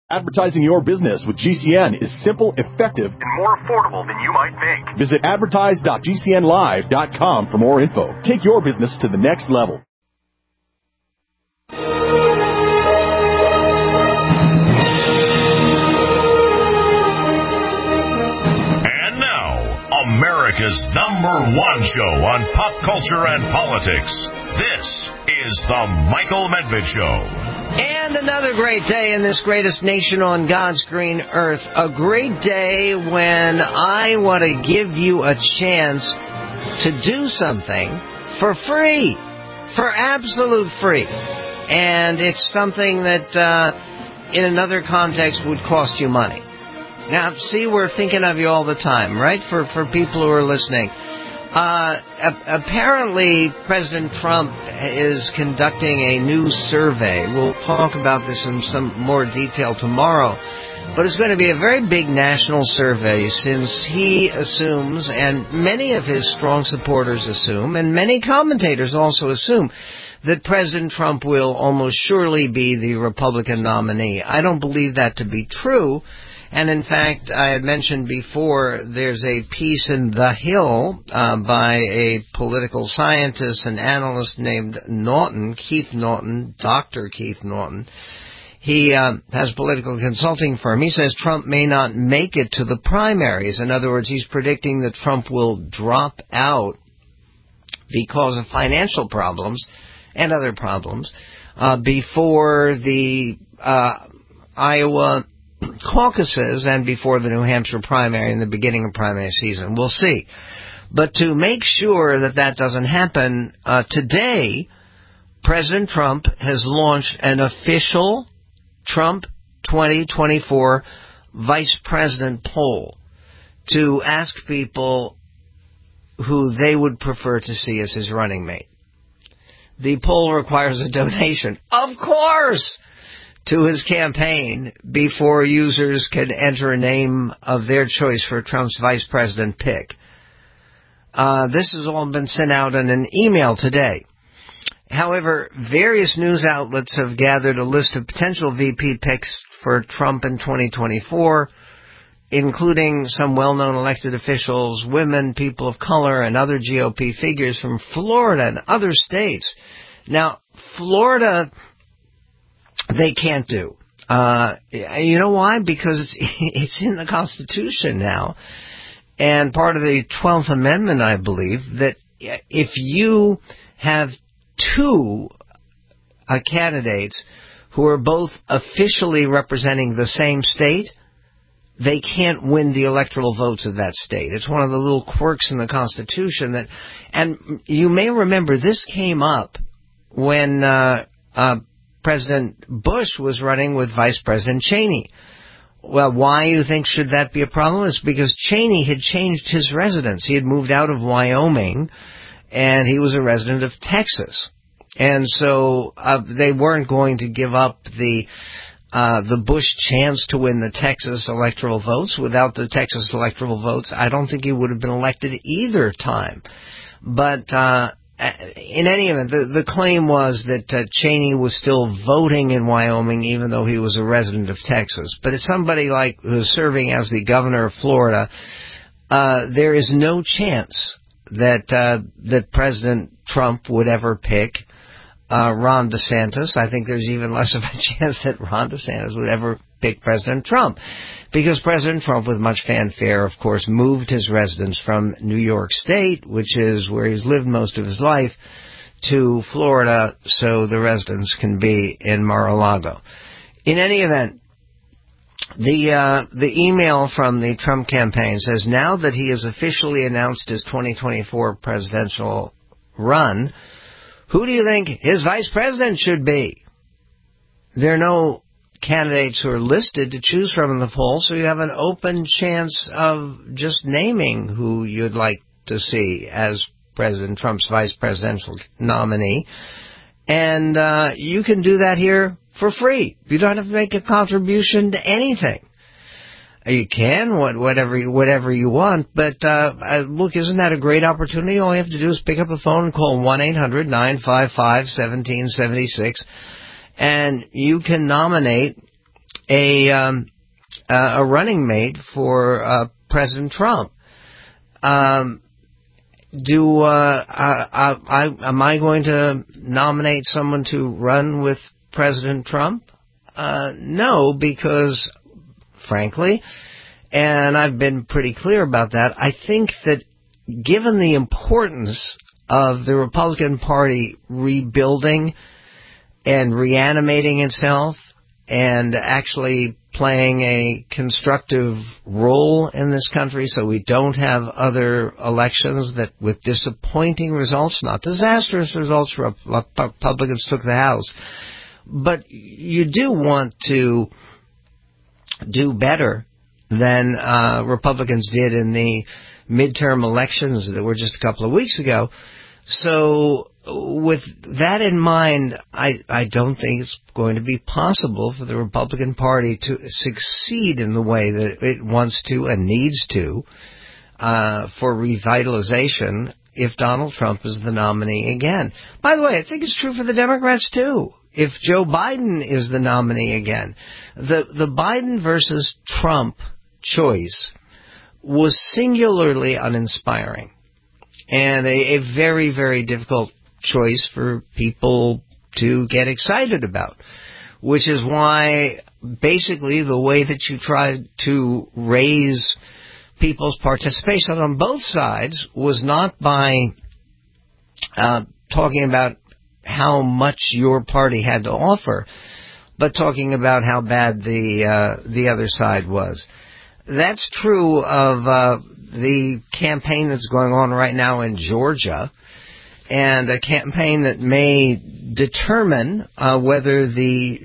Advertising your business with GCN is simple, effective, and more affordable than you might think. Visit advertise.gcnlive.com for more info. Take your business to the next level. And now, America's #1 show on pop culture and politics. This is The Michael Medved Show. And another great day in this greatest nation on God's green earth. A great day when I want to give you a chance to do something for free. For absolute free. And it's something that, in another context, would cost you money. Now, see, we're thinking of you all the time, right? For people who are listening. Apparently, President Trump is conducting a new survey. We'll talk about this in some more detail tomorrow. But it's going to be a very big national survey since he assumes, and many of his strong supporters assume, and many commentators also assume, that President Trump will almost surely be the Republican nominee. I don't believe that to be true. And in fact, I had mentioned before, there's a piece in The Hill by a political scientist and analyst named Norton, Keith Norton, Dr. Keith Norton. He has a political consulting firm. He says Trump may not make it to the primaries. In other words, he's predicting that Trump will drop out because of financial problems and other problems before the Iowa caucuses and before the New Hampshire primary in the beginning of primary season. We'll see. But to make sure that that doesn't happen, today, President Trump has launched an official Trump 2024 vice president poll to ask people who they would prefer to see as his running mate. The poll requires a donation, of course, to his campaign before users can enter a name of their choice for Trump's vice president pick. This has all been sent out in an email today. However, various news outlets have gathered a list of potential VP picks for Trump in 2024, including some well-known elected officials, women, people of color, and other GOP figures from Florida and other states. Now, Florida, they can't do. You know why? Because it's in the Constitution now. And part of the 12th Amendment, I believe, that if you have two candidates who are both officially representing the same state, they can't win the electoral votes of that state. It's one of the little quirks in the Constitution that, and you may remember this came up when President Bush was running with Vice President Cheney. Well, why you think should that be a problem? It's because Cheney had changed his residence. He had moved out of Wyoming, and he was a resident of Texas. And so they weren't going to give up the Bush chance to win the Texas electoral votes. Without the Texas electoral votes, I don't think he would have been elected either time. But in any event, the claim was that Cheney was still voting in Wyoming even though he was a resident of Texas. But it's somebody like who's serving as the governor of Florida, there is no chance that President Trump would ever pick Ron DeSantis. I think there's even less of a chance that Ron DeSantis would ever pick President Trump, because President Trump, with much fanfare, of course, moved his residence from New York State, which is where he's lived most of his life, to Florida so the residents can be in Mar-a-Lago. In any event, the email from the Trump campaign says, now that he has officially announced his 2024 presidential run, who do you think his vice president should be? There are no candidates who are listed to choose from in the poll, so you have an open chance of just naming who you'd like to see as President Trump's vice presidential nominee. And you can do that here for free. You don't have to make a contribution to anything. You can, whatever you want, but look, isn't that a great opportunity? All you have to do is pick up the phone and call 1-800-955-1776, and you can nominate a running mate for President Trump. Am I going to nominate someone to run with President Trump? No, because, frankly, and I've been pretty clear about that, I think that given the importance of the Republican Party rebuilding and reanimating itself and actually playing a constructive role in this country so we don't have other elections that with disappointing results, not disastrous results, Republicans took the House. But you do want to do better than Republicans did in the midterm elections that were just a couple of weeks ago. So with that in mind, I don't think it's going to be possible for the Republican Party to succeed in the way that it wants to and needs to for revitalization if Donald Trump is the nominee again. By the way, I think it's true for the Democrats, too. If Joe Biden is the nominee again, the Biden versus Trump choice was singularly uninspiring and a very, very difficult choice for people to get excited about, which is why basically the way that you try to raise people's participation on both sides was not by talking about how much your party had to offer, but talking about how bad the other side was. That's true of the campaign that's going on right now in Georgia, and a campaign that may determine whether the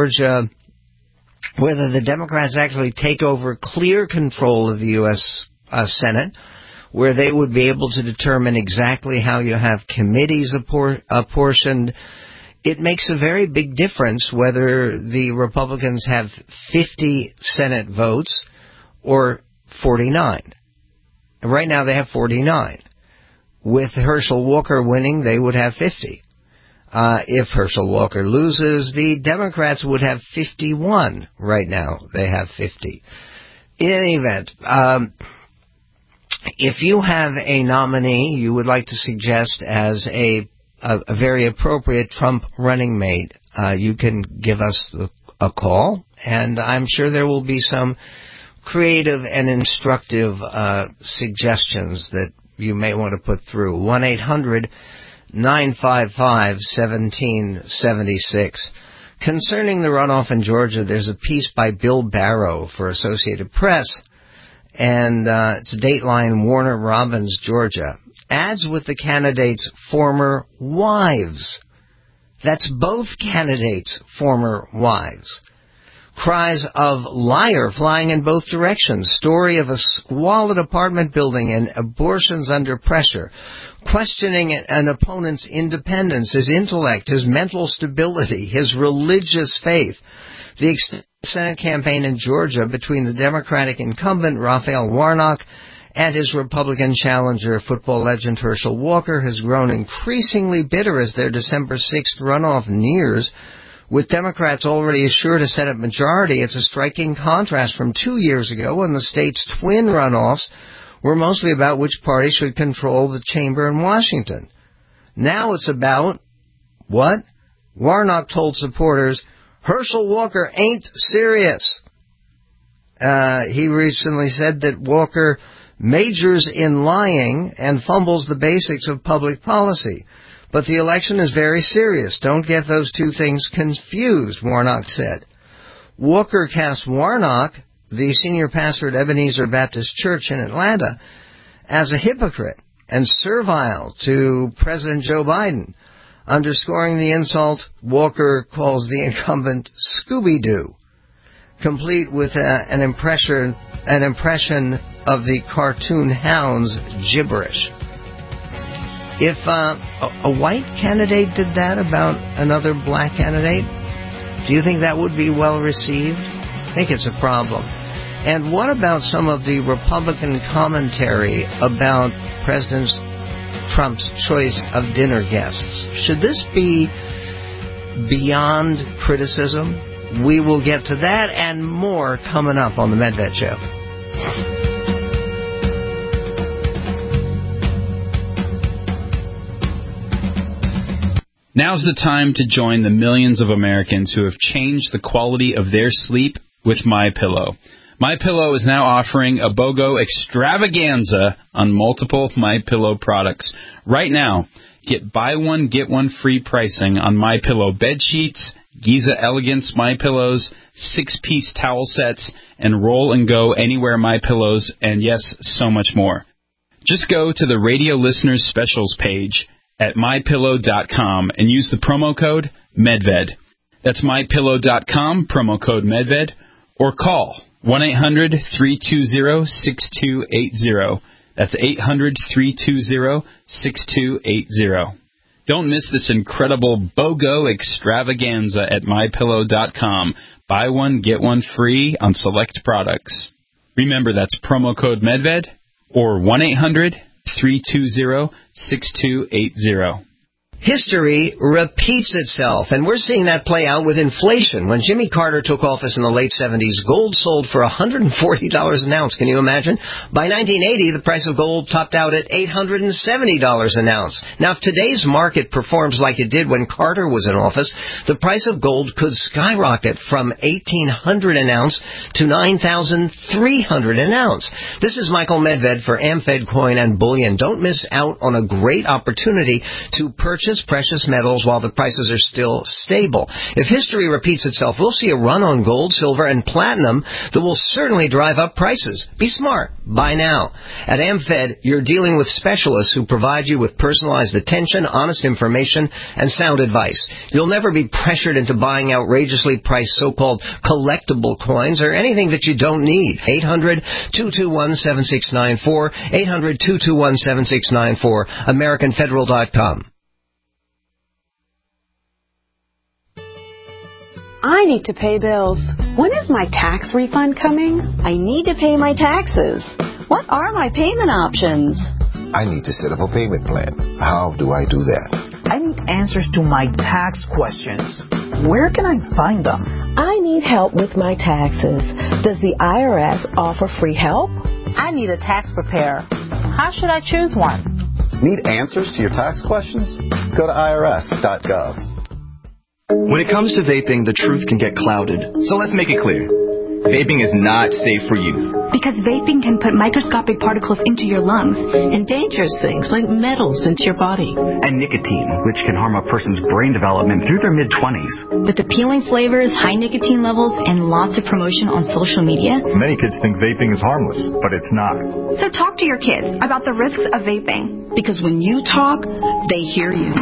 Democrats actually take over clear control of the U.S. Senate, where they would be able to determine exactly how you have committees apportioned. It makes a very big difference whether the Republicans have 50 Senate votes or 49. Right now they have 49. With Herschel Walker winning, they would have 50. If Herschel Walker loses, the Democrats would have 51. Right now they have 50. In any event, if you have a nominee you would like to suggest as a very appropriate Trump running mate, you can give us a call, and I'm sure there will be some creative and instructive suggestions that you may want to put through. 1-800-955-1776. Concerning the runoff in Georgia, there's a piece by Bill Barrow for Associated Press, and it's Dateline, Warner Robins, Georgia. Ads with the candidates' former wives. That's both candidates' former wives. Cries of liar flying in both directions. Story of a squalid apartment building and abortions under pressure. Questioning an opponent's independence, his intellect, his mental stability, his religious faith. The Senate campaign in Georgia between the Democratic incumbent Raphael Warnock and his Republican challenger, football legend Herschel Walker, has grown increasingly bitter as their December 6th runoff nears. With Democrats already assured a Senate majority, it's a striking contrast from 2 years ago when the state's twin runoffs were mostly about which party should control the chamber in Washington. Now it's about, what? Warnock told supporters, Herschel Walker ain't serious. He recently said that Walker majors in lying and fumbles the basics of public policy. But the election is very serious. Don't get those two things confused, Warnock said. Walker cast Warnock, the senior pastor at Ebenezer Baptist Church in Atlanta, as a hypocrite and servile to President Joe Biden. Underscoring the insult, Walker calls the incumbent Scooby-Doo, complete with an impression of the cartoon hound's gibberish. If a white candidate did that about another black candidate, do you think that would be well received? I think it's a problem. And what about some of the Republican commentary about President Trump's choice of dinner guests? Should this be beyond criticism? We will get to that and more coming up on the Medved Show. Now's the time to join the millions of Americans who have changed the quality of their sleep with MyPillow. MyPillow is now offering a BOGO extravaganza on multiple MyPillow products. Right now, get buy one, get one free pricing on MyPillow bed sheets, Giza Elegance MyPillows, 6-piece towel sets, and Roll and Go Anywhere MyPillows, and yes, so much more. Just go to the Radio Listeners Specials page at MyPillow.com and use the promo code MEDVED. That's MyPillow.com, promo code MEDVED, or call 1-800-320-6280. That's 800-320-6280. Don't miss this incredible BOGO extravaganza at MyPillow.com. Buy one, get one free on select products. Remember, that's promo code MEDVED or 1-800-320-6280. History repeats itself, and we're seeing that play out with inflation. When Jimmy Carter took office in the late 70s, gold sold for $140 an ounce. Can you imagine? By 1980, the price of gold topped out at $870 an ounce. Now, if today's market performs like it did when Carter was in office, the price of gold could skyrocket from $1,800 an ounce to $9,300 an ounce. This is Michael Medved for AmFed Coin and Bullion. Don't miss out on a great opportunity to purchase precious metals while the prices are still stable. If history repeats itself, we'll see a run on gold, silver, and platinum that will certainly drive up prices. Be smart. Buy now. At AmFed, you're dealing with specialists who provide you with personalized attention, honest information, and sound advice. You'll never be pressured into buying outrageously priced so-called collectible coins or anything that you don't need. 800-221-7694, 800-221-7694, AmericanFederal.com. I need to pay bills. When is my tax refund coming? I need to pay my taxes. What are my payment options? I need to set up a payment plan. How do I do that? I need answers to my tax questions. Where can I find them? I need help with my taxes. Does the IRS offer free help? I need a tax preparer. How should I choose one? Need answers to your tax questions? Go to irs.gov. When it comes to vaping, the truth can get clouded. So let's make it clear. Vaping is not safe for youth. Because vaping can put microscopic particles into your lungs. And dangerous things like metals into your body. And nicotine, which can harm a person's brain development through their mid-20s. With appealing flavors, high nicotine levels, and lots of promotion on social media. Many kids think vaping is harmless, but it's not. So talk to your kids about the risks of vaping. Because when you talk, they hear you.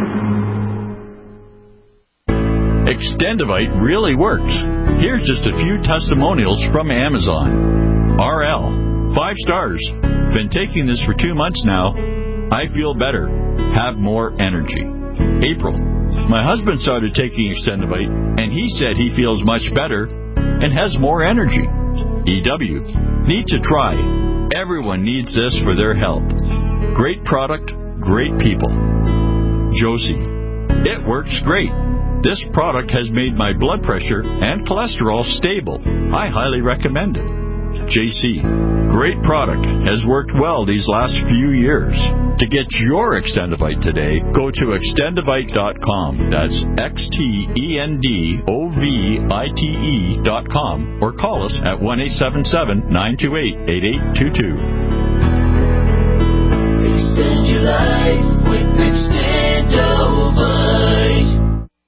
Extendivite really works. Here's just a few testimonials from Amazon. RL, 5 stars. Been taking this for 2 months now. I feel better. Have more energy. April, my husband started taking Extendivite, and he said he feels much better and has more energy. EW, need to try. Everyone needs this for their health. Great product, great people. Josie, it works great. This product has made my blood pressure and cholesterol stable. I highly recommend it. JC, great product. Has worked well these last few years. To get your Extendivite today, go to extendivite.com. That's XTENDOVITE.com or call us at 1-877-928-8822. Extend your life with Extendivite.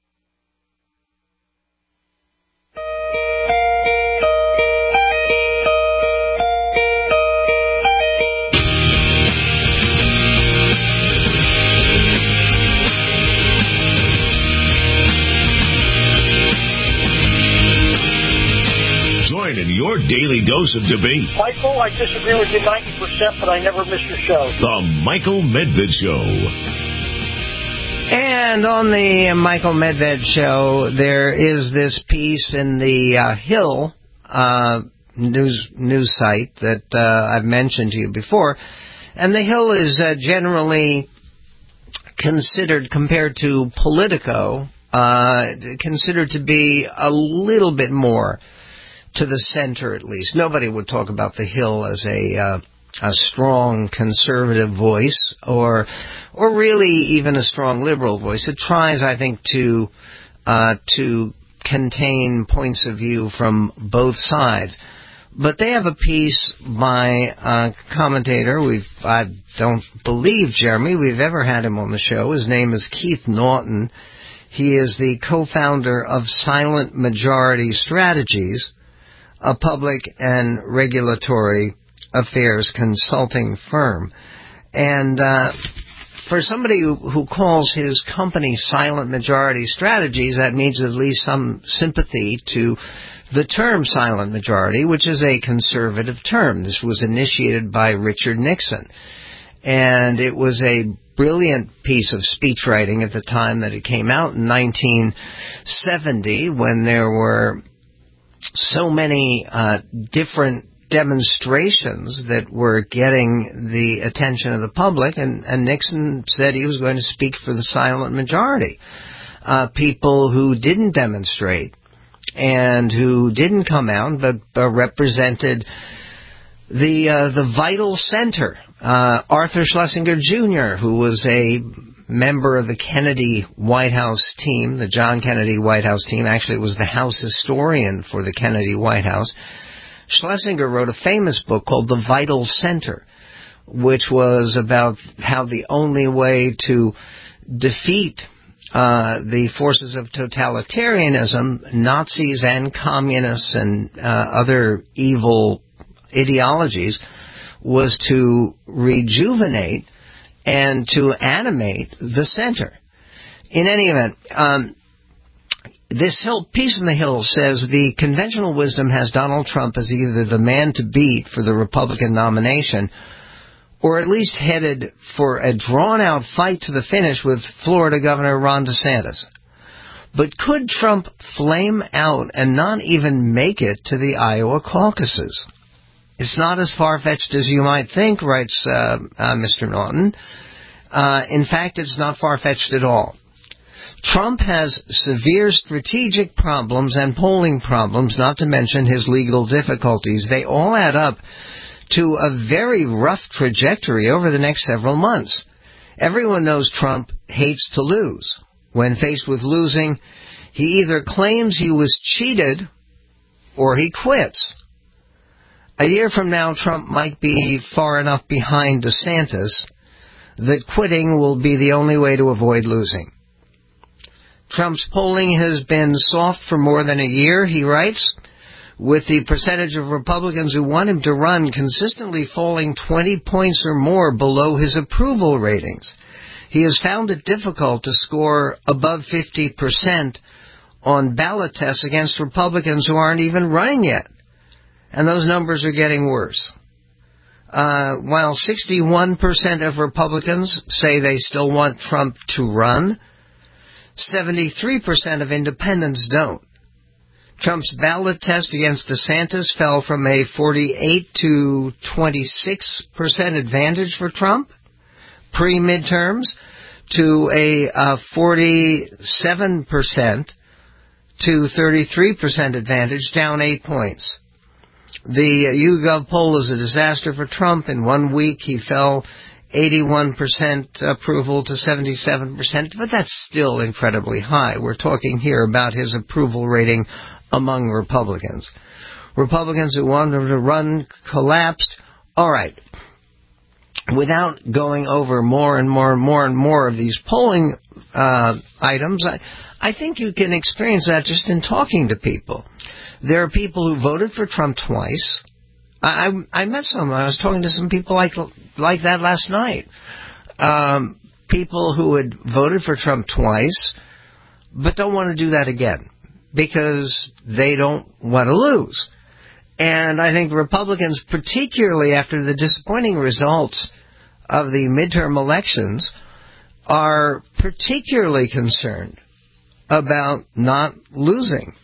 In your daily dose of debate. Michael, I disagree with you 90%, but I never miss your show. The Michael Medved Show. And on the Michael Medved Show, there is this piece in the Hill news site that I've mentioned to you before. And the Hill is generally considered, compared to Politico, considered to be a little bit more to the center, at least. Nobody would talk about the Hill as a strong conservative voice, or really even a strong liberal voice. It tries, I think, to contain points of view from both sides. But they have a piece by a commentator. I don't believe, Jeremy, we've ever had him on the show. His name is Keith Naughton. He is the co-founder of Silent Majority Strategies, a public and regulatory affairs consulting firm. And for somebody who calls his company Silent Majority Strategies, that means at least some sympathy to the term silent majority, which is a conservative term. This was initiated by Richard Nixon. And it was a brilliant piece of speech writing at the time that it came out in 1970, when there were so many different demonstrations that were getting the attention of the public, and Nixon said he was going to speak for the silent majority. People who didn't demonstrate and who didn't come out but represented the vital center. Arthur Schlesinger Jr., who was a member of the Kennedy White House team, the John Kennedy White House team. Actually, it was the House historian for the Kennedy White House. Schlesinger wrote a famous book called The Vital Center, which was about how the only way to defeat the forces of totalitarianism, Nazis and communists and other evil ideologies, was to rejuvenate and to animate the center. In any event, this piece in the Hill says the conventional wisdom has Donald Trump as either the man to beat for the Republican nomination, or at least headed for a drawn-out fight to the finish with Florida Governor Ron DeSantis. But could Trump flame out and not even make it to the Iowa caucuses? It's not as far-fetched as you might think, writes Mr. Naughton. In fact, it's not far-fetched at all. Trump has severe strategic problems and polling problems, not to mention his legal difficulties. They all add up to a very rough trajectory over the next several months. Everyone knows Trump hates to lose. When faced with losing, he either claims he was cheated or he quits. A year from now, Trump might be far enough behind DeSantis that quitting will be the only way to avoid losing. Trump's polling has been soft for more than a year, he writes, with the percentage of Republicans who want him to run consistently falling 20 points or more below his approval ratings. He has found it difficult to score above 50% on ballot tests against Republicans who aren't even running yet. And those numbers are getting worse. While 61% of Republicans say they still want Trump to run, 73% of independents don't. Trump's ballot test against DeSantis fell from a 48 to 26% advantage for Trump pre-midterms to a 47% to 33% advantage, down 8 points. The YouGov poll is a disaster for Trump. In 1 week, he fell 81% approval to 77%, but that's still incredibly high. We're talking here about his approval rating among Republicans. Republicans who want him to run collapsed. All right. Without going over more and more of these polling items, I think you can experience that just in talking to people. There are people who voted for Trump twice. I met some. I was talking to some people like that last night. People who had voted for Trump twice, but don't want to do that again because they don't want to lose. And I think Republicans, particularly after the disappointing results of the midterm elections, are particularly concerned about not losing.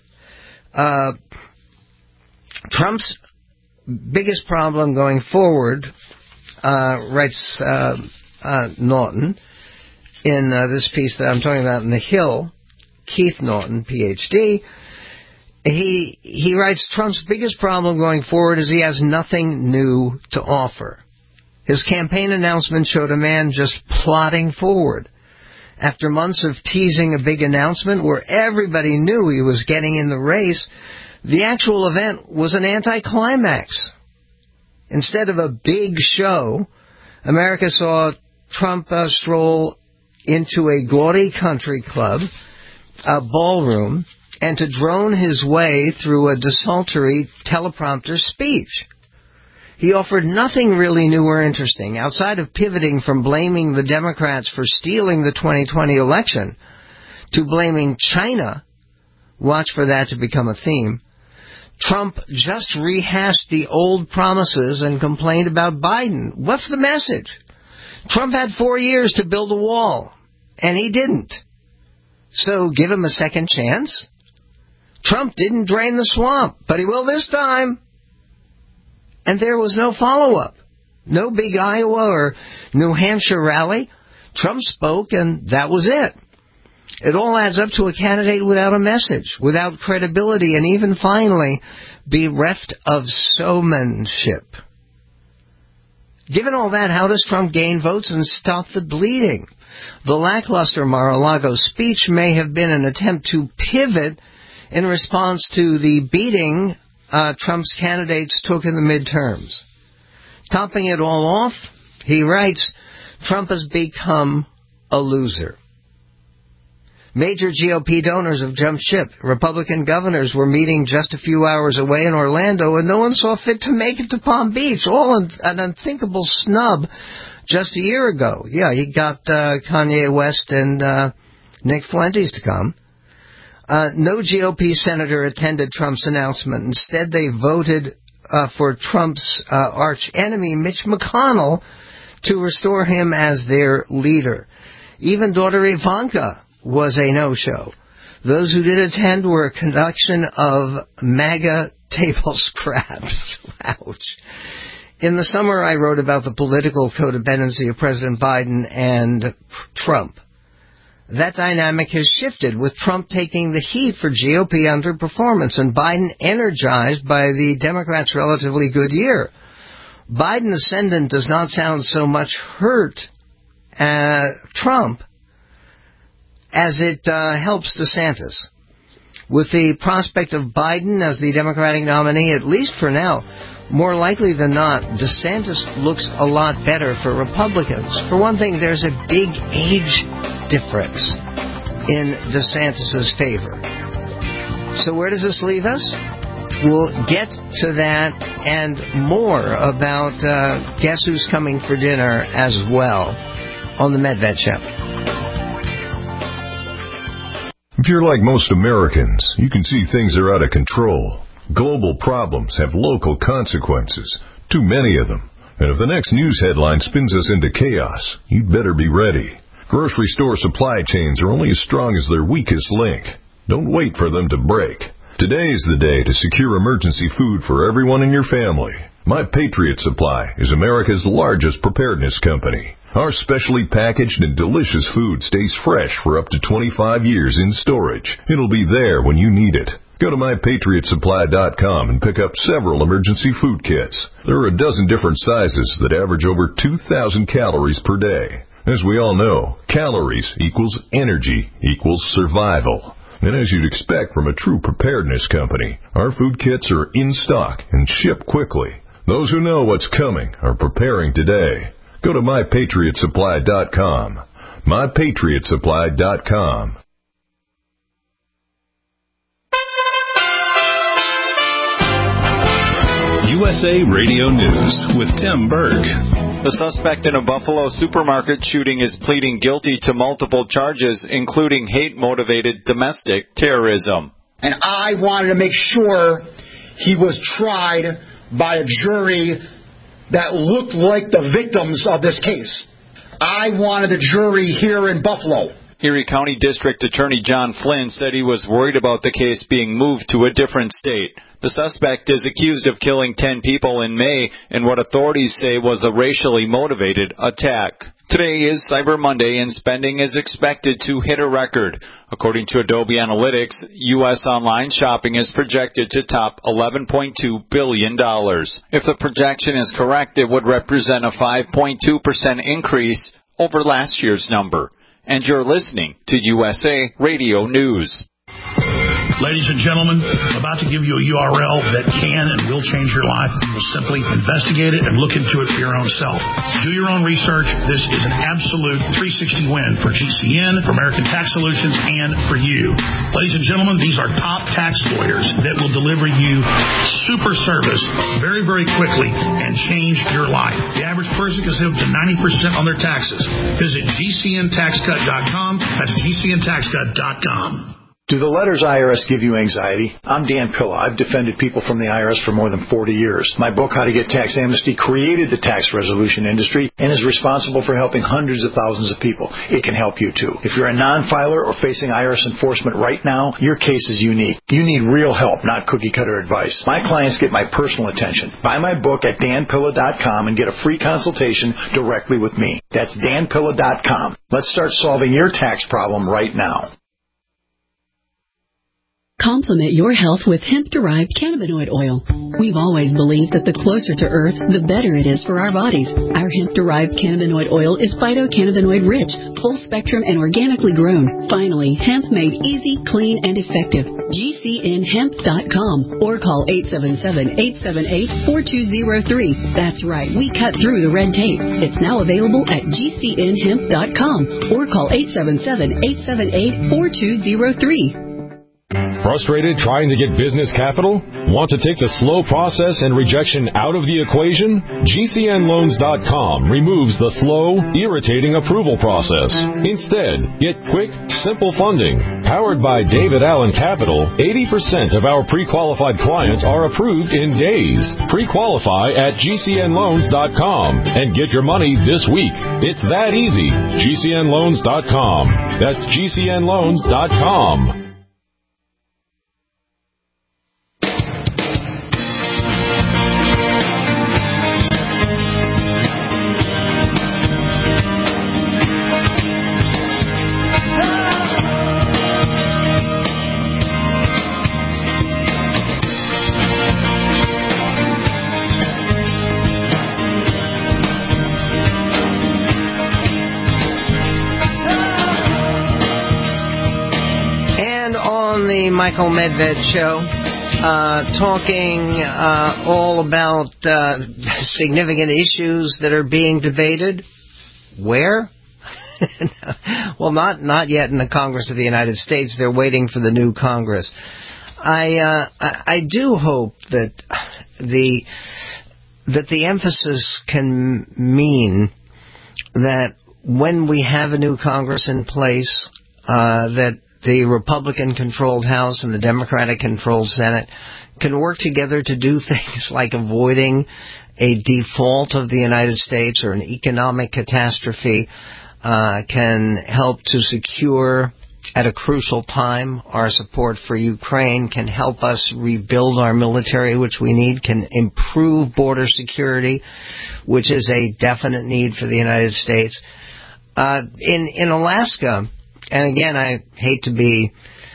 Trump's biggest problem going forward, writes Naughton in this piece that I'm talking about in The Hill, Keith Norton, Ph.D., he writes, Trump's biggest problem going forward is he has nothing new to offer. His campaign announcement showed a man just plodding forward. After months of teasing a big announcement where everybody knew he was getting in the race, the actual event was an anticlimax. Instead of a big show, America saw Trump stroll into a gaudy country club, a ballroom, and to drone his way through a desultory teleprompter speech. He offered nothing really new or interesting, outside of pivoting from blaming the Democrats for stealing the 2020 election to blaming China. Watch for that to become a theme. Trump just rehashed the old promises and complained about Biden. What's the message? Trump had 4 years to build a wall, and he didn't. So give him a second chance? Trump didn't drain the swamp, but he will this time. And there was no follow-up. No big Iowa or New Hampshire rally. Trump spoke, and that was it. It all adds up to a candidate without a message, without credibility, and even finally bereft of showmanship. Given all that, how does Trump gain votes and stop the bleeding? The lackluster Mar-a-Lago speech may have been an attempt to pivot in response to the beating Trump's candidates took in the midterms. Topping it all off, he writes, Trump has become a loser. Major GOP donors have jumped ship. Republican governors were meeting just a few hours away in Orlando, and no one saw fit to make it to Palm Beach. All an unthinkable snub just a year ago. Yeah, he got Kanye West and Nick Fuentes to come. No GOP senator attended Trump's announcement. Instead, they voted for Trump's arch enemy, Mitch McConnell, to restore him as their leader. Even daughter Ivanka was a no-show. Those who did attend were a collection of MAGA table scraps. Ouch. In the summer, I wrote about the political codependency of President Biden and Trump. That dynamic has shifted, with Trump taking the heat for GOP underperformance and Biden energized by the Democrats' relatively good year. Biden's ascendant does not sound so much hurt Trump as it helps DeSantis. With the prospect of Biden as the Democratic nominee, at least for now, more likely than not, DeSantis looks a lot better for Republicans. For one thing, there's a big age difference in DeSantis' favor. So where does this leave us? We'll get to that and more about Guess Who's Coming for Dinner as well on the Medved Show. If you're like most Americans, you can see things are out of control. Global problems have local consequences, too many of them. And if the next news headline spins us into chaos, you'd better be ready. Grocery store supply chains are only as strong as their weakest link. Don't wait for them to break. Today is the day to secure emergency food for everyone in your family. My Patriot Supply is America's largest preparedness company. Our specially packaged and delicious food stays fresh for up to 25 years in storage. It'll be there when you need it. Go to MyPatriotSupply.com and pick up several emergency food kits. There are a dozen different sizes that average over 2,000 calories per day. As we all know, calories equals energy equals survival. And as you'd expect from a true preparedness company, our food kits are in stock and ship quickly. Those who know what's coming are preparing today. Go to MyPatriotSupply.com. MyPatriotSupply.com. USA Radio News with Tim Berg. The suspect in a Buffalo supermarket shooting is pleading guilty to multiple charges, including hate-motivated domestic terrorism. And I wanted to make sure he was tried by a jury that looked like the victims of this case. I wanted the jury here in Buffalo. Erie County District Attorney John Flynn said he was worried about the case being moved to a different state. The suspect is accused of killing 10 people in May in what authorities say was a racially motivated attack. Today is Cyber Monday, and spending is expected to hit a record. According to Adobe Analytics, U.S. online shopping is projected to top $11.2 billion. If the projection is correct, it would represent a 5.2% increase over last year's number. And you're listening to USA Radio News. Ladies and gentlemen, I'm about to give you a URL that can and will change your life. You will simply investigate it and look into it for your own self. Do your own research. This is an absolute 360 win for GCN, for American Tax Solutions, and for you. Ladies and gentlemen, these are top tax lawyers that will deliver you super service very, very quickly and change your life. The average person can save up to 90% on their taxes. Visit GCNTaxCut.com. That's GCNTaxCut.com. Do the letters IRS give you anxiety? I'm Dan Pilla. I've defended people from the IRS for more than 40 years. My book, How to Get Tax Amnesty, created the tax resolution industry and is responsible for helping hundreds of thousands of people. It can help you, too. If you're a non-filer or facing IRS enforcement right now, your case is unique. You need real help, not cookie-cutter advice. My clients get my personal attention. Buy my book at danpilla.com and get a free consultation directly with me. That's danpilla.com. Let's start solving your tax problem right now. Complement your health with hemp-derived cannabinoid oil. We've always believed that the closer to Earth, the better it is for our bodies. Our hemp-derived cannabinoid oil is phytocannabinoid-rich, full-spectrum, and organically grown. Finally, hemp made easy, clean, and effective. GCNHemp.com or call 877-878-4203. That's right, we cut through the red tape. It's now available at GCNHemp.com or call 877-878-4203. Frustrated trying to get business capital? Want to take the slow process and rejection out of the equation? GCNLoans.com removes the slow, irritating approval process. Instead, get quick, simple funding. Powered by David Allen Capital, 80% of our pre-qualified clients are approved in days. Pre-qualify at GCNLoans.com and get your money this week. It's that easy. GCNLoans.com. That's GCNLoans.com. Michael Medved Show, talking all about significant issues that are being debated. Where? Well, not yet in the Congress of the United States. They're waiting for the new Congress. I do hope that the emphasis can mean that when we have a new Congress in place, that the Republican-controlled House and the Democratic-controlled Senate can work together to do things like avoiding a default of the United States or an economic catastrophe, can help to secure at a crucial time our support for Ukraine, can help us rebuild our military, which we need, can improve border security, which is a definite need for the United States. In Alaska, and again, I hate to be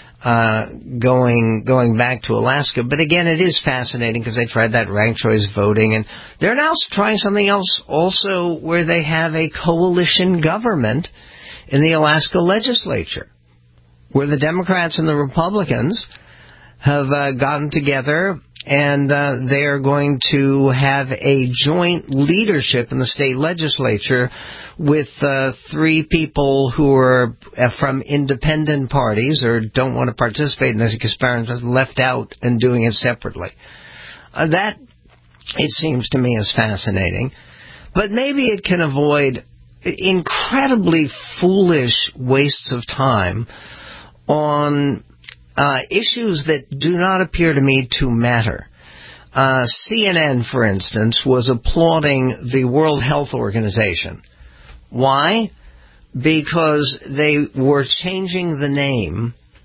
going back to Alaska, but again, it is fascinating because they tried that ranked choice voting, and they're now trying something else also where they have a coalition government in the Alaska legislature, where the Democrats and the Republicans have gotten together, and they are going to have a joint leadership in the state legislature with three people who are from independent parties or don't want to participate in this experiment, just left out and doing it separately. That, it seems to me, is fascinating. But maybe it can avoid incredibly foolish wastes of time on issues that do not appear to me to matter. CNN, for instance, was applauding the World Health Organization. Why? Because they were changing the name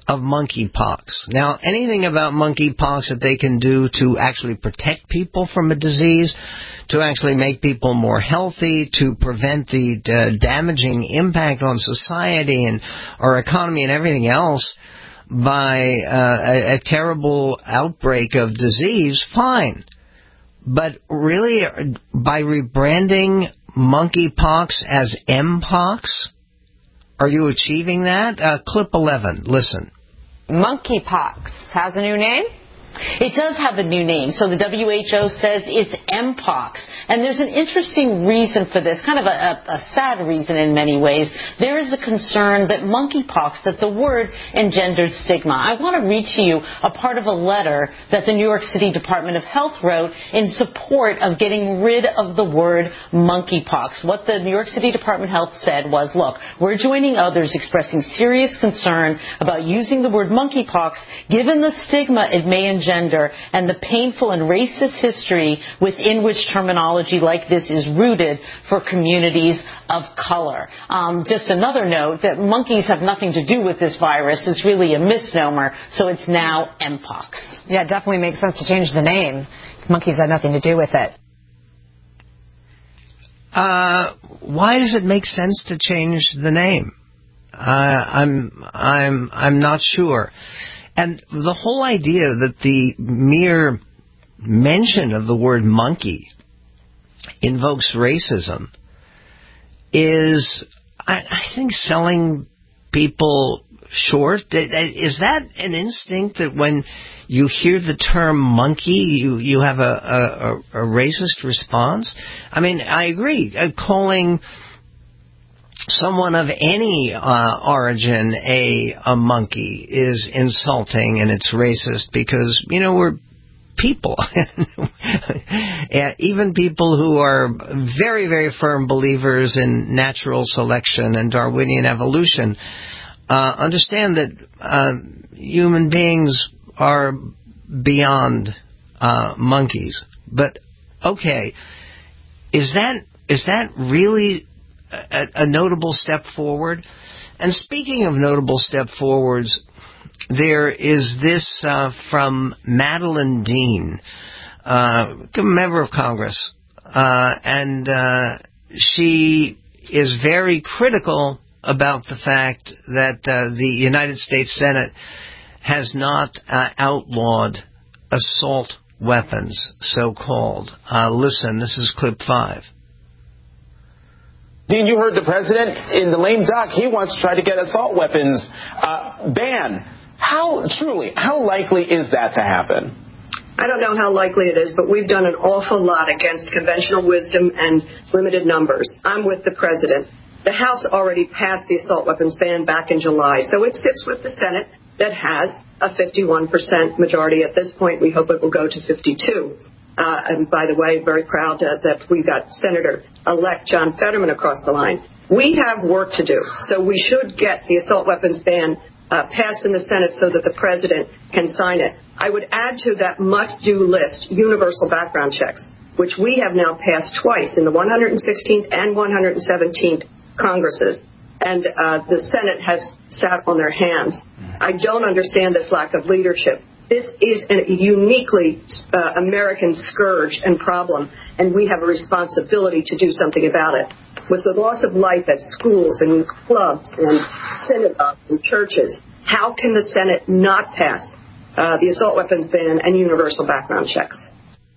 of monkeypox. Now, anything about monkeypox that they can do to actually protect people from a disease, to actually make people more healthy, to prevent the damaging impact on society and our economy and everything else by a terrible outbreak of disease, fine. But really, by rebranding monkeypox as Mpox, are you achieving that? Clip 11, listen. Monkeypox has a new name? It does have a new name. So the WHO says it's Mpox. And there's an interesting reason for this, kind of a sad reason in many ways. There is a concern that monkeypox, that the word engendered stigma. I want to read to you a part of a letter that the New York City Department of Health wrote in support of getting rid of the word monkeypox. What the New York City Department of Health said was, look, we're joining others expressing serious concern about using the word monkeypox given the stigma it may engender and the painful and racist history within which terminology like this is rooted for communities of color. Just another note that monkeys have nothing to do with this virus. It's really a misnomer, so it's now Mpox. Yeah, it definitely makes sense to change the name. Monkeys had nothing to do with it. Why does it make sense to change the name? I'm not sure. And the whole idea that the mere mention of the word monkey invokes racism is, I think, selling people short. Is that an instinct that when you hear the term monkey, you have a racist response? I mean, I agree. Calling someone of any origin a monkey is insulting and it's racist because, we're people. Even people who are very, very firm believers in natural selection and Darwinian evolution understand that human beings are beyond monkeys. But, okay, is that really a notable step forward? And speaking of notable step forwards, there is this from Madeleine Dean, a member of Congress, and she is very critical about the fact that the United States Senate has not outlawed assault weapons, so-called. Listen, this is clip 5. Dean, you heard the president in the lame duck. He wants to try to get assault weapons banned. How likely is that to happen? I don't know how likely it is, but we've done an awful lot against conventional wisdom and limited numbers. I'm with the president. The House already passed the assault weapons ban back in July, so it sits with the Senate that has a 51% majority at this point. We hope it will go to 52. And by the way, very proud that we got Senator-elect John Fetterman across the line. We have work to do, so we should get the assault weapons ban passed in the Senate so that the president can sign it. I would add to that must-do list universal background checks, which we have now passed twice in the 116th and 117th Congresses. And the Senate has sat on their hands. I don't understand this lack of leadership. This is a uniquely American scourge and problem, and we have a responsibility to do something about it. With the loss of life at schools and clubs and synagogues and churches, how can the Senate not pass the assault weapons ban and universal background checks?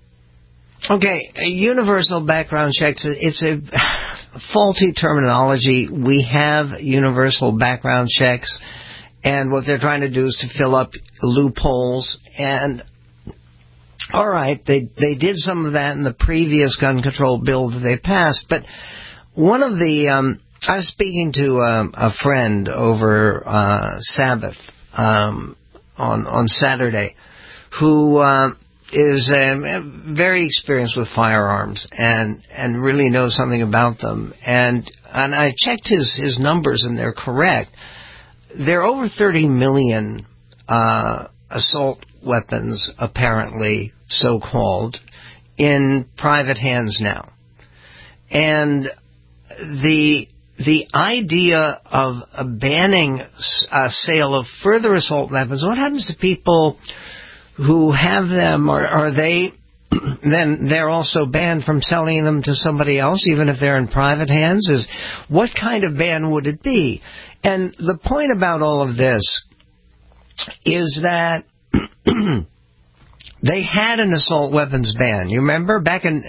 Okay, universal background checks, it's a faulty terminology. We have universal background checks, and what they're trying to do is to fill up loopholes. And, all right, they did some of that in the previous gun control bill that they passed, but one of the, I was speaking to a friend over Sabbath on Saturday who is very experienced with firearms and really knows something about them. And I checked his numbers, and they're correct. There are over 30 million assault weapons, apparently, so-called, in private hands now. And the the idea of banning sale of further assault weapons, what happens to people who have them? Are they then they're also banned from selling them to somebody else, even if they're in private hands? What kind of ban would it be? And the point about all of this is that they had an assault weapons ban. You remember back in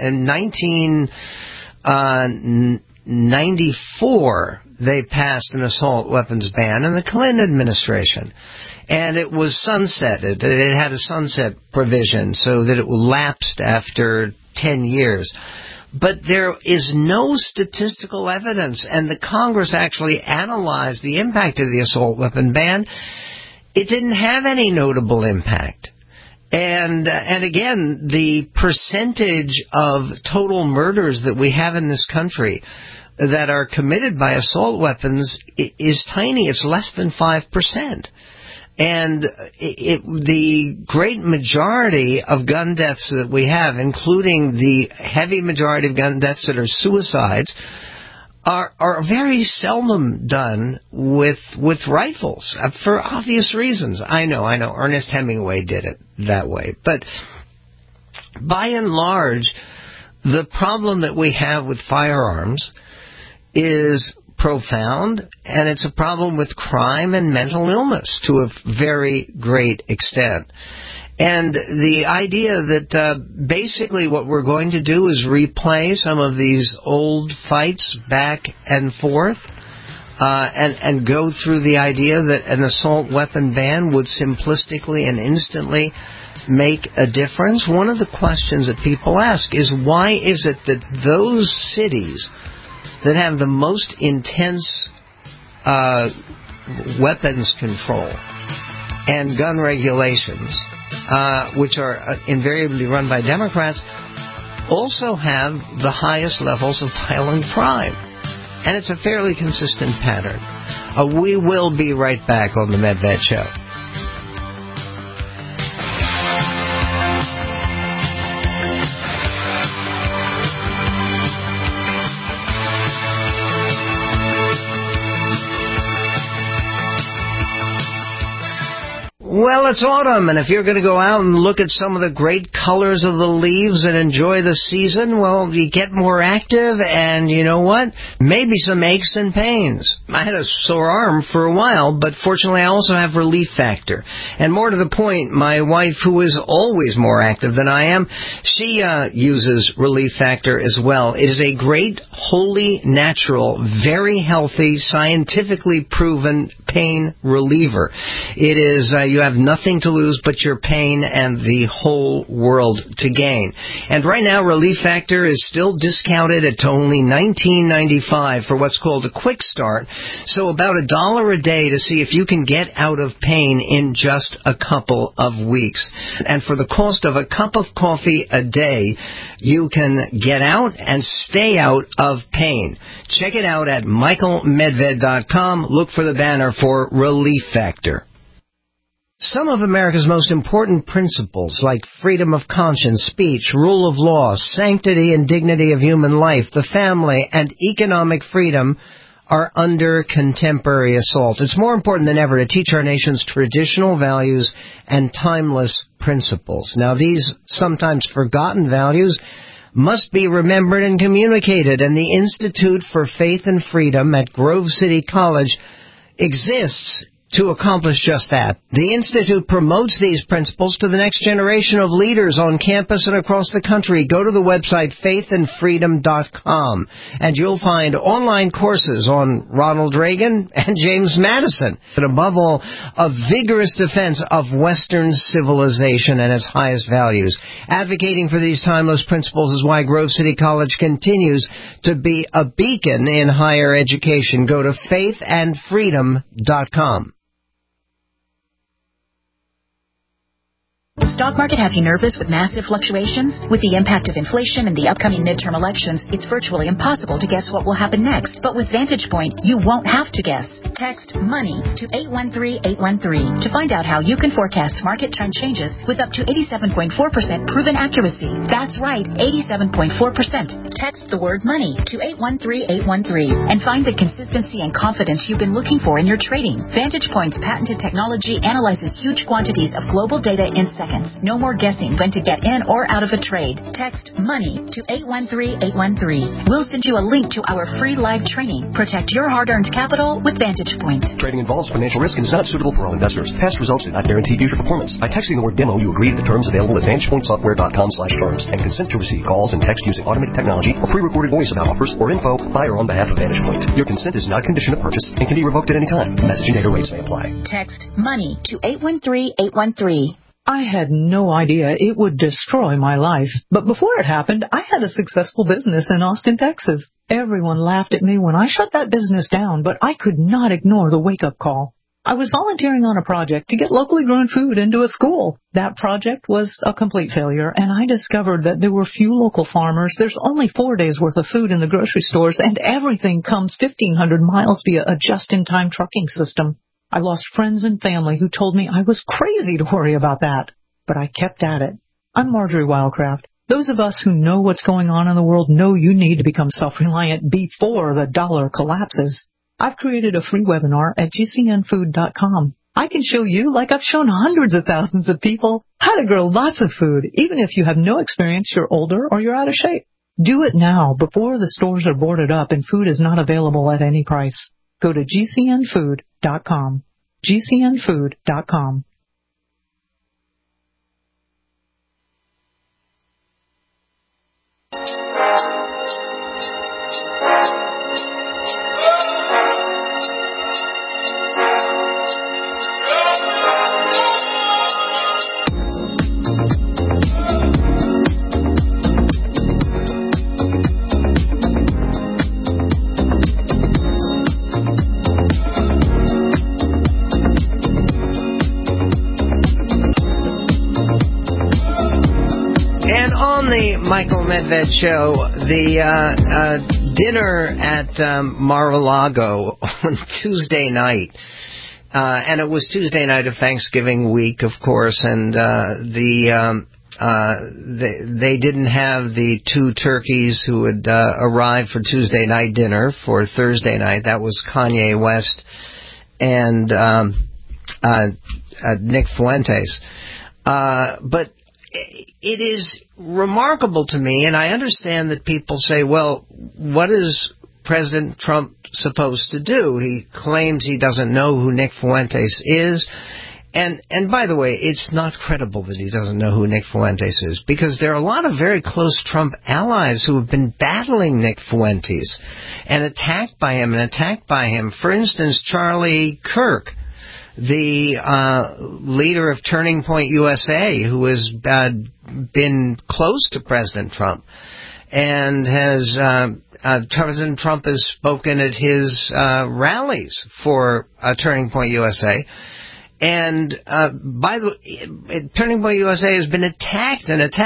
1994, they passed an assault weapons ban in the Clinton administration. And it was sunsetted. It had a sunset provision so that it lapsed after 10 years. But there is no statistical evidence, and the Congress actually analyzed the impact of the assault weapon ban. It didn't have any notable impact. And again, the percentage of total murders that we have in this country that are committed by assault weapons is tiny. It's less than 5%. And the great majority of gun deaths that we have, including the heavy majority of gun deaths that are suicides, are very seldom done with rifles, for obvious reasons. I know. Ernest Hemingway did it that way. But by and large, the problem that we have with firearms is profound, and it's a problem with crime and mental illness to a very great extent. And the idea that basically what we're going to do is replay some of these old fights back and forth and go through the idea that an assault weapon ban would simplistically and instantly make a difference. One of the questions that people ask is, why is it that those cities that have the most intense weapons control and gun regulations, which are invariably run by Democrats, also have the highest levels of violent crime? And it's a fairly consistent pattern. We will be right back on the Medved Show. Well, it's autumn, and if you're going to go out and look at some of the great colors of the leaves and enjoy the season, well, you get more active, and you know what? Maybe some aches and pains. I had a sore arm for a while, but fortunately I also have Relief Factor. And more to the point, my wife, who is always more active than I am, she uses Relief Factor as well. It is a great, wholly natural, very healthy, scientifically proven pain reliever. It is, you have nothing to lose but your pain and the whole world to gain. And right now, Relief Factor is still discounted at only $19.95 for what's called a quick start. So about $1 a day to see if you can get out of pain in just a couple of weeks. And for the cost of a cup of coffee a day, you can get out and stay out of pain. Check it out at michaelmedved.com. Look for the banner for Relief Factor. Some of America's most important principles, like freedom of conscience, speech, rule of law, sanctity and dignity of human life, the family, and economic freedom, are under contemporary assault. It's more important than ever to teach our nation's traditional values and timeless principles. Now, these sometimes forgotten values must be remembered and communicated, and the Institute for Faith and Freedom at Grove City College exists to accomplish just that. The Institute promotes these principles to the next generation of leaders on campus and across the country. Go to the website faithandfreedom.com, and you'll find online courses on Ronald Reagan and James Madison, and above all, a vigorous defense of Western civilization and its highest values. Advocating for these timeless principles is why Grove City College continues to be a beacon in higher education. Go to faithandfreedom.com. The stock market has you nervous with massive fluctuations? With the impact of inflation and the upcoming midterm elections, it's virtually impossible to guess what will happen next. But with Vantage Point, you won't have to guess. Text MONEY to 813-813 to find out how you can forecast market trend changes with up to 87.4% proven accuracy. That's right, 87.4%. Text the word MONEY to 813-813 and find the consistency and confidence you've been looking for in your trading. Vantage Point's patented technology analyzes huge quantities of global data in seconds. No more guessing when to get in or out of a trade. Text MONEY to 813-813. We'll send you a link to our free live training. Protect your hard-earned capital with Vantage Point. Trading involves financial risk and is not suitable for all investors. Past results do not guarantee future performance. By texting the word demo, you agree to the terms available at VantagePointSoftware.com/terms and consent to receive calls and text using automated technology or pre-recorded voice about offers or info by or on behalf of Vantage Point. Your consent is not a condition of purchase and can be revoked at any time. Message and data rates may apply. Text MONEY to 813-813. I had no idea it would destroy my life. But before it happened, I had a successful business in Austin, Texas. Everyone laughed at me when I shut that business down, but I could not ignore the wake-up call. I was volunteering on a project to get locally grown food into a school. That project was a complete failure, and I discovered that there were few local farmers. There's only 4 days' worth of food in the grocery stores, and everything comes 1,500 miles via a just-in-time trucking system. I lost friends and family who told me I was crazy to worry about that. But I kept at it. I'm Marjorie Wildcraft. Those of us who know what's going on in the world know you need to become self-reliant before the dollar collapses. I've created a free webinar at GCNfood.com. I can show you, like I've shown hundreds of thousands of people, how to grow lots of food, even if you have no experience, you're older, or you're out of shape. Do it now, before the stores are boarded up and food is not available at any price. Go to GCNfood.com. GCNfood.com. Michael Medved Show, the dinner at Mar-a-Lago on Tuesday night, and it was Tuesday night of Thanksgiving week, of course, and they didn't have the two turkeys who had arrived for Tuesday night dinner for Thursday night. That was Kanye West and Nick Fuentes. But it is remarkable to me, and I understand that people say, well, what is President Trump supposed to do? He claims he doesn't know who Nick Fuentes is. And by the way, it's not credible that he doesn't know who Nick Fuentes is, because there are a lot of very close Trump allies who have been battling Nick Fuentes and attacked by him. For instance, Charlie Kirk, the leader of Turning Point USA, who has been close to President Trump, and President Trump has spoken at his rallies for Turning Point USA. And Turning Point USA has been attacked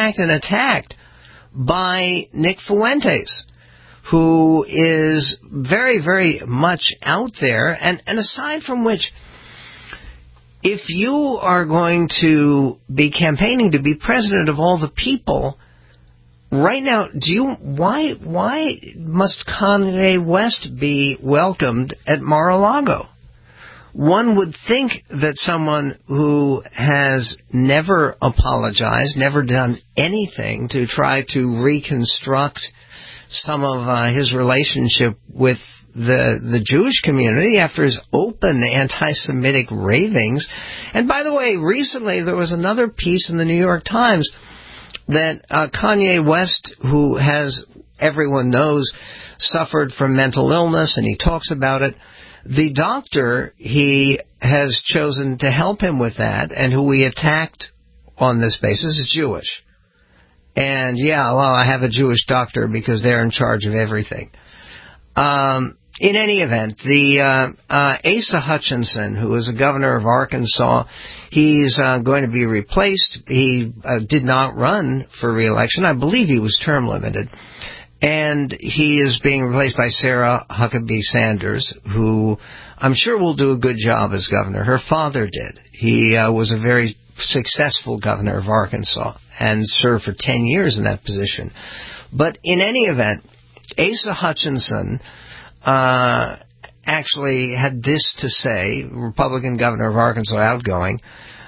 by Nick Fuentes, who is very, very much out there. And aside from which, if you are going to be campaigning to be president of all the people, right now, why must Kanye West be welcomed at Mar-a-Lago? One would think that someone who has never apologized, never done anything to try to reconstruct some of his relationship with the Jewish community after his open anti-Semitic ravings. And by the way, recently there was another piece in the New York Times that Kanye West, who has, everyone knows, suffered from mental illness, and he talks about it. The doctor he has chosen to help him with that, and who he attacked on this basis, is Jewish. And I have a Jewish doctor because they're in charge of everything. In any event, the Asa Hutchinson, who is the governor of Arkansas, he's going to be replaced. He did not run for re-election. I believe he was term limited. And he is being replaced by Sarah Huckabee Sanders, who I'm sure will do a good job as governor. Her father did. He was a very successful governor of Arkansas and served for 10 years in that position. But in any event, Asa Hutchinson actually had this to say, Republican governor of Arkansas, outgoing,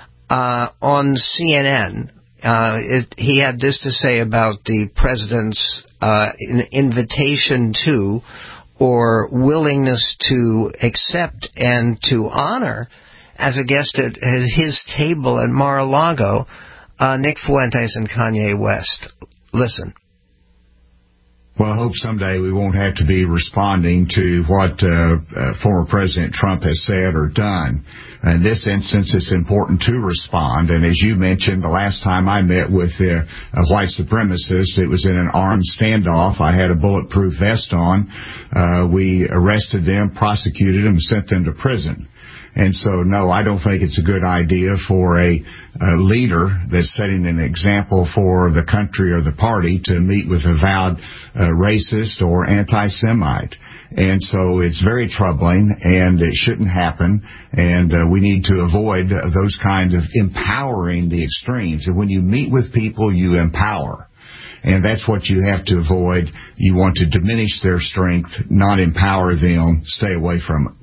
on CNN. He had this to say about the president's invitation to or willingness to accept and to honor as a guest at his table at Mar-a-Lago, Nick Fuentes and Kanye West. Listen. Well, I hope someday we won't have to be responding to what former President Trump has said or done. In this instance, it's important to respond. And as you mentioned, the last time I met with a white supremacist, it was in an armed standoff. I had a bulletproof vest on. We arrested them, prosecuted them, sent them to prison. And so, no, I don't think it's a good idea for a leader that's setting an example for the country or the party to meet with a vowed racist or anti-Semite. And so it's very troubling, and it shouldn't happen, and we need to avoid those kinds of empowering the extremes. And when you meet with people, you empower. And that's what you have to avoid. You want to diminish their strength, not empower them. Stay away from it.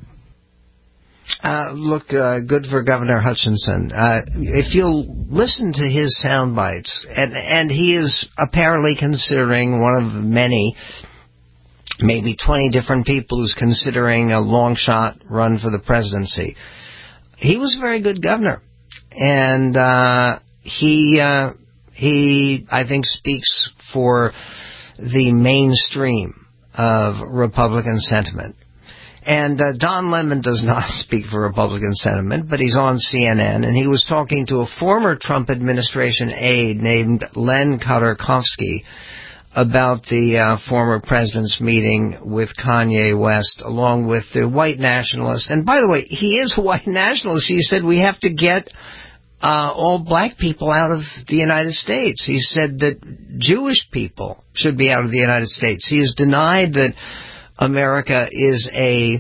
Look, good for Governor Hutchinson. If you'll listen to his sound bites, and he is apparently considering one of many, maybe 20 different people who's considering a long shot run for the presidency. He was a very good governor, and he I think speaks for the mainstream of Republican sentiment. And Don Lemon does not speak for Republican sentiment, but he's on CNN, and he was talking to a former Trump administration aide named Len Khodorkovsky about the former president's meeting with Kanye West, along with the white nationalist. And by the way, he is a white nationalist. He said we have to get all black people out of the United States. He said that Jewish people should be out of the United States. He has denied that America is a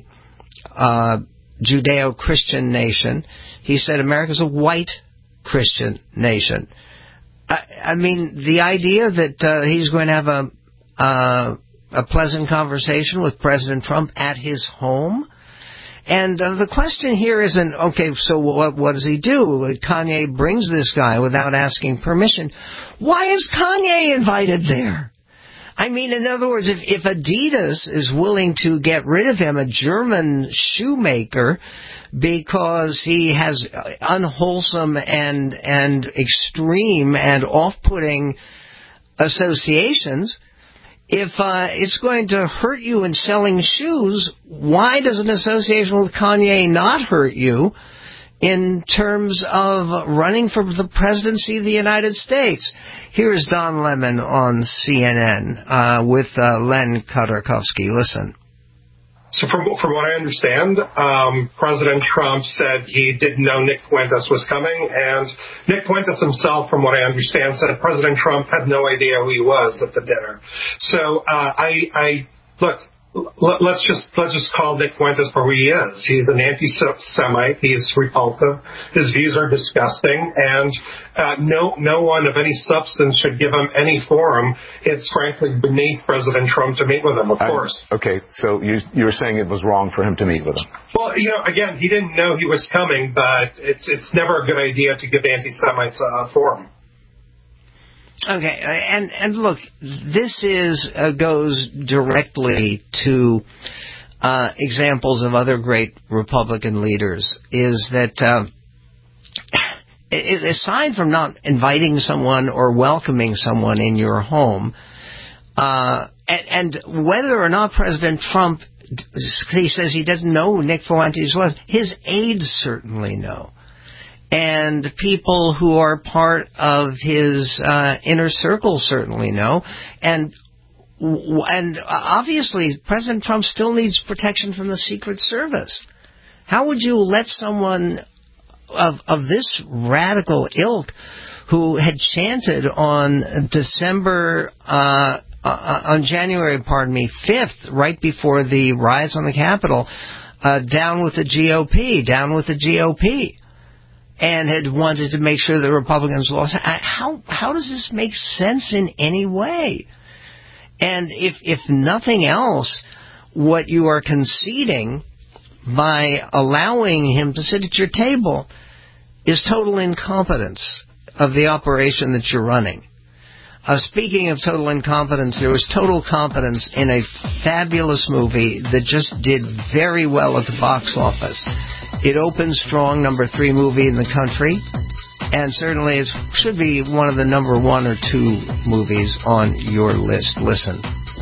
Judeo-Christian nation. He said America is a white Christian nation. I mean, the idea that he's going to have a pleasant conversation with President Trump at his home. And the question here isn't, okay, so what does he do? Kanye brings this guy without asking permission. Why is Kanye invited there? I mean, in other words, if Adidas is willing to get rid of him, a German shoemaker, because he has unwholesome and extreme and off-putting associations, if it's going to hurt you in selling shoes, why does an association with Kanye not hurt you in terms of running for the presidency of the United States? Here's Don Lemon on CNN with Len Khodorkovsky. Listen. So from what I understand, President Trump said he didn't know Nick Fuentes was coming, and Nick Fuentes himself, from what I understand, said President Trump had no idea who he was at the dinner. So look. Let's just call Nick Fuentes for who he is. He's an anti-Semite. He's repulsive. His views are disgusting, and no one of any substance should give him any forum. It's frankly beneath President Trump to meet with him, of course. Okay, so you were saying it was wrong for him to meet with him. Well, again, he didn't know he was coming, but it's never a good idea to give anti-Semites a forum. Okay, and look, this goes directly to examples of other great Republican leaders, is that aside from not inviting someone or welcoming someone in your home, and whether or not President Trump, he says he doesn't know who Nick Fuentes was, his aides certainly know. And people who are part of his inner circle certainly know. And obviously, President Trump still needs protection from the Secret Service. How would you let someone of this radical ilk, who had chanted on December on January 5th, right before the riots on the Capitol, down with the GOP, and had wanted to make sure the Republicans lost. How does this make sense in any way? And if nothing else, what you are conceding by allowing him to sit at your table is total incompetence of the operation that you're running. Speaking of total incompetence, there was total competence in a fabulous movie that just did very well at the box office. It opened strong, number 3 movie in the country, and certainly it should be one of the number 1 or 2 movies on your list. Listen.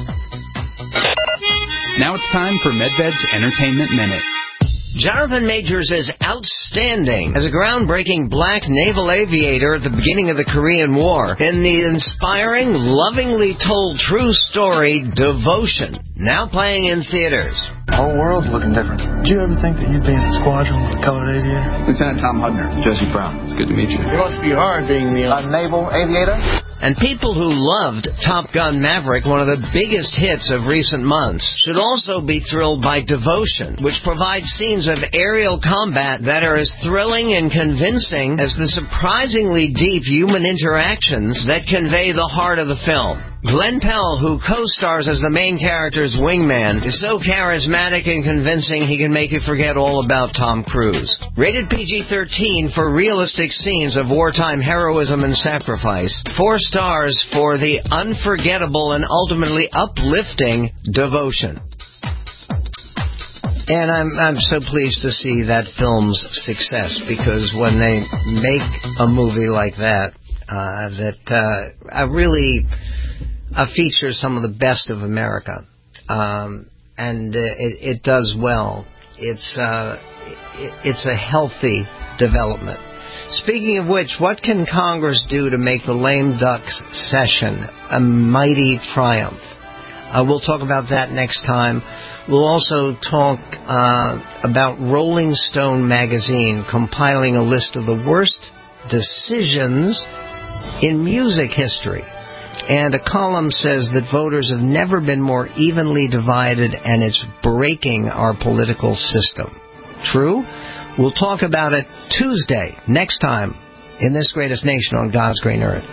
Now it's time for Medved's Entertainment Minute. Jonathan Majors is outstanding as a groundbreaking black naval aviator at the beginning of the Korean War in the inspiring, lovingly told true story, Devotion, now playing in theaters. The whole world's looking different. Did you ever think that you'd be in a squadron with a colored aviator? Lieutenant Tom Hudner, Jesse Brown. It's good to meet you. It must be hard being a naval aviator. And people who loved Top Gun Maverick, one of the biggest hits of recent months, should also be thrilled by Devotion, which provides scenes of aerial combat that are as thrilling and convincing as the surprisingly deep human interactions that convey the heart of the film. Glenn Pell, who co-stars as the main character's wingman, is so charismatic and convincing he can make you forget all about Tom Cruise. Rated PG-13 for realistic scenes of wartime heroism and sacrifice. 4 stars for the unforgettable and ultimately uplifting Devotion. And I'm so pleased to see that film's success, because when they make a movie like that, really features some of the best of America, and it does well. It's a healthy development. Speaking of which, what can Congress do to make the lame ducks session a mighty triumph? We'll talk about that next time. We'll also talk about Rolling Stone magazine compiling a list of the worst decisions in music history. And a column says that voters have never been more evenly divided, and it's breaking our political system. True? We'll talk about it Tuesday, next time, in this greatest nation on God's green earth.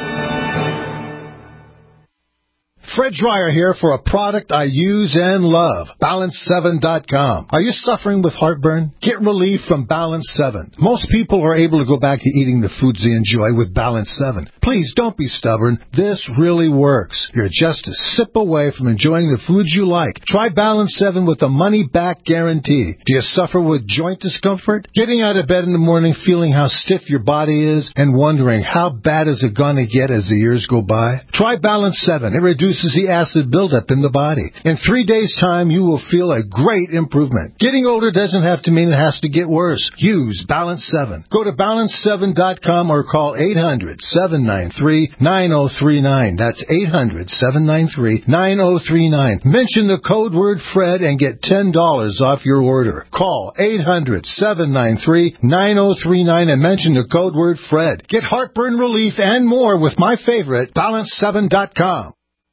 Fred Dreyer here for a product I use and love, Balance7.com. Are you suffering with heartburn? Get relief from Balance 7. Most people are able to go back to eating the foods they enjoy with Balance 7. Please don't be stubborn. This really works. You're just a sip away from enjoying the foods you like. Try Balance 7 with a money-back guarantee. Do you suffer with joint discomfort? Getting out of bed in the morning feeling how stiff your body is and wondering how bad is it going to get as the years go by? Try Balance 7. It reduces the acid buildup in the body. In 3 days' time, you will feel a great improvement. Getting older doesn't have to mean it has to get worse. Use Balance 7. Go to Balance7.com or call 800-793-9039. That's 800-793-9039. Mention the code word Fred and get $10 off your order. Call 800-793-9039 and mention the code word Fred. Get heartburn relief and more with my favorite, Balance7.com.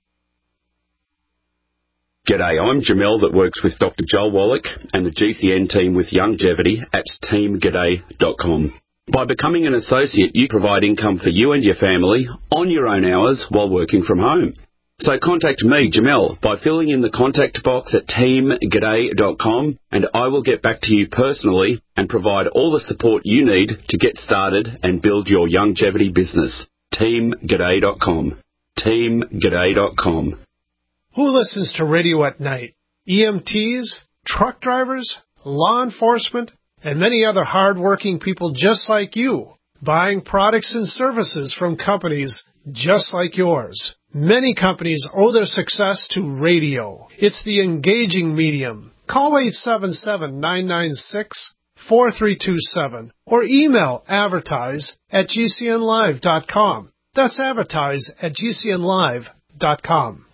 G'day, I'm Jamel that works with Dr. Joel Wallach and the GCN team with Longevity at teamg'day.com. By becoming an associate, you provide income for you and your family on your own hours while working from home. So contact me, Jamel, by filling in the contact box at teamg'day.com, and I will get back to you personally and provide all the support you need to get started and build your longevity business. teamg'day.com. teamg'day.com. Who listens to radio at night? EMTs, truck drivers, law enforcement, and many other hard-working people just like you, buying products and services from companies just like yours. Many companies owe their success to radio. It's the engaging medium. Call 877-996-4327 or email advertise@gcnlive.com. That's advertise@gcnlive.com.